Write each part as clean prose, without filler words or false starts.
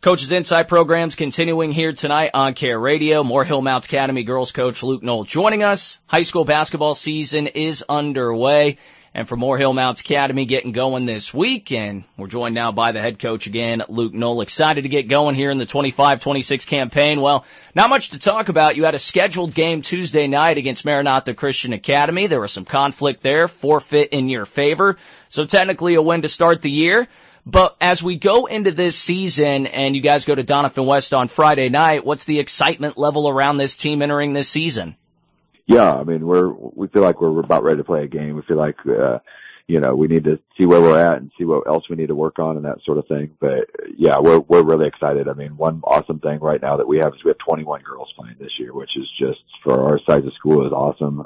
Coach's Insight program's continuing here tonight on Care Radio. Moore Hill Mount Academy girls coach Luke Knoll joining us. High school basketball season is underway, and for Moore Hill Mount Academy getting going this week, and we're joined now by the head coach again, Luke Knoll. Excited to get going here in the 25-26 campaign. Well, not much to talk about. You had a scheduled game Tuesday night against Maranatha Christian Academy. There was some conflict there, forfeit in your favor, so technically a win to start the year. But as we go into this season and you guys go to Doniphan West on Friday night, what's the excitement level around this team entering this season? Yeah, I mean, we feel like we're about ready to play a game. We feel like, we need to see where we're at and see what else we need to work on and that sort of thing. But yeah, we're really excited. I mean, one awesome thing right now that we have is we have 21 girls playing this year, which is just, for our size of school, is awesome.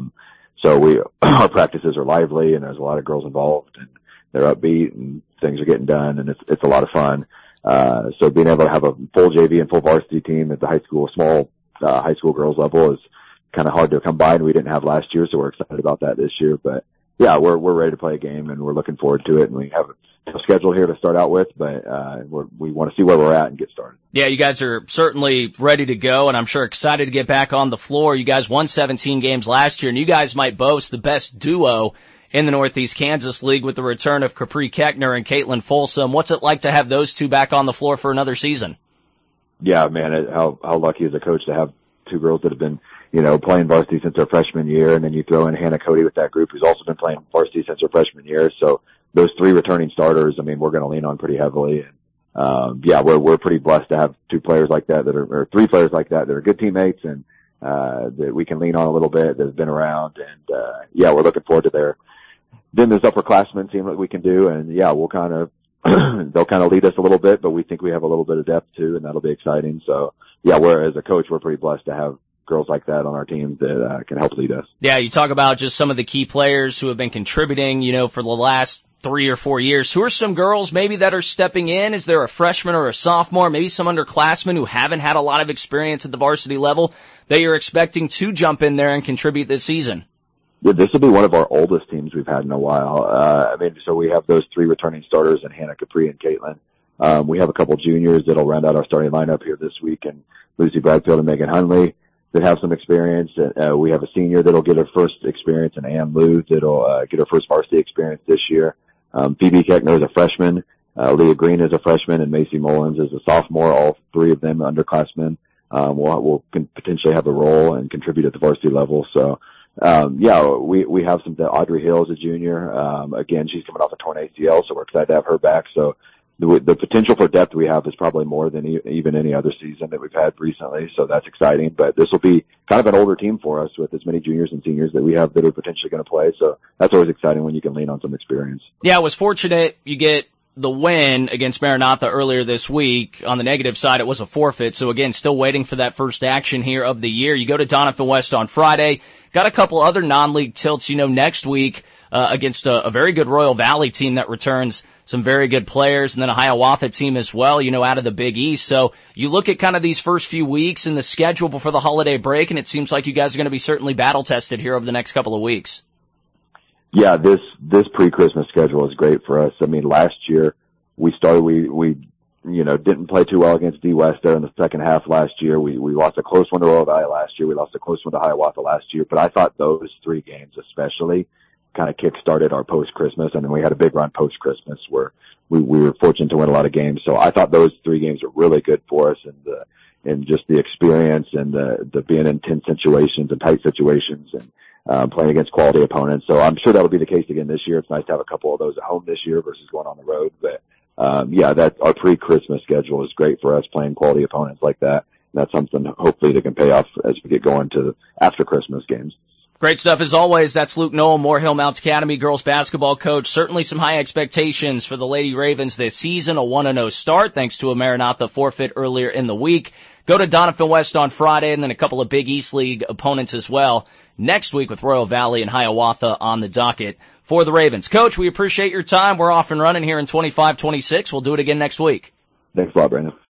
So our practices are lively and there's a lot of girls involved and they're upbeat and things are getting done and it's a lot of fun. So being able to have a full JV and full varsity team at the small high school girls level is kind of hard to come by, and we didn't have last year, so we're excited about that this year. But yeah, we're ready to play a game and we're looking forward to it, and we have a schedule here to start out with, but we want to see where we're at and get started. Yeah, you guys are certainly ready to go, and I'm sure excited to get back on the floor. You guys won 17 games last year, and you guys might boast the best duo in the Northeast Kansas League with the return of Capri Keckner and Caitlin Folsom. What's it like to have those two back on the floor for another season? Yeah, man, how lucky is a coach to have two girls that have been, playing varsity since their freshman year, and then you throw in Hannah Cody with that group who's also been playing varsity since her freshman year. So those three returning starters, I mean, we're going to lean on pretty heavily. And, we're pretty blessed to have three players like that that are good teammates and, that we can lean on a little bit, that have been around. And, we're looking forward to then there's upperclassmen, seeing what we can do, and we'll they'll kind of lead us a little bit, but we think we have a little bit of depth too, and that'll be exciting. So as a coach, we're pretty blessed to have girls like that on our team that can help lead us. Yeah, you talk about just some of the key players who have been contributing, for the last 3 or 4 years. Who are some girls maybe that are stepping in? Is there a freshman or a sophomore, maybe some underclassmen who haven't had a lot of experience at the varsity level that you're expecting to jump in there and contribute this season? Yeah, this will be one of our oldest teams we've had in a while. So we have those three returning starters in Hannah, Capri, and Caitlin. We have a couple juniors that'll round out our starting lineup here this week, and Lucy Bradfield and Megan Hunley that have some experience. We have a senior that'll get her first experience, and Ann Luth that'll get her first varsity experience this year. Phoebe Keckner is a freshman. Leah Green is a freshman, and Macy Mullins is a sophomore. All three of them underclassmen will potentially have a role and contribute at the varsity level. So we have Audrey Hill is a junior. Again, she's coming off a torn ACL, so we're excited to have her back. So the potential for depth we have is probably more than even any other season that we've had recently. So that's exciting, but this will be kind of an older team for us with as many juniors and seniors that we have that are potentially going to play. So that's always exciting when you can lean on some experience. Yeah, I was fortunate you get the win against Maranatha earlier this week. On the negative side, it was a forfeit. So again, still waiting for that first action here of the year. You go to Doniphan West on Friday. Got a couple other non-league tilts, next week against a very good Royal Valley team that returns some very good players, and then a Hiawatha team as well, out of the Big East. So you look at kind of these first few weeks in the schedule before the holiday break, and it seems like you guys are going to be certainly battle-tested here over the next couple of weeks. Yeah, this pre-Christmas schedule is great for us. I mean, last year we didn't play too well against D West there in the second half last year. We lost a close one to Royal Valley last year. We lost a close one to Hiawatha last year. But I thought those three games especially kind of kick-started our post-Christmas, and then we had a big run post-Christmas where we were fortunate to win a lot of games. So I thought those three games were really good for us, and just the experience and the being in tense situations and tight situations and playing against quality opponents. So I'm sure that'll be the case again this year. It's nice to have a couple of those at home this year versus going on the road. But that our pre-Christmas schedule is great for us, playing quality opponents like that. And that's something hopefully that can pay off as we get going to after Christmas games. Great stuff as always. That's Luke Knoll, Moore Hill Mount Academy girls basketball coach. Certainly some high expectations for the Lady Ravens this season. A 1-0 start thanks to a Maranatha forfeit earlier in the week. Go to Doniphan West on Friday, and then a couple of Big East League opponents as well next week with Royal Valley and Hiawatha on the docket for the Ravens. Coach, we appreciate your time. We're off and running here in 25-26. We'll do it again next week. Thanks a lot, Brandon.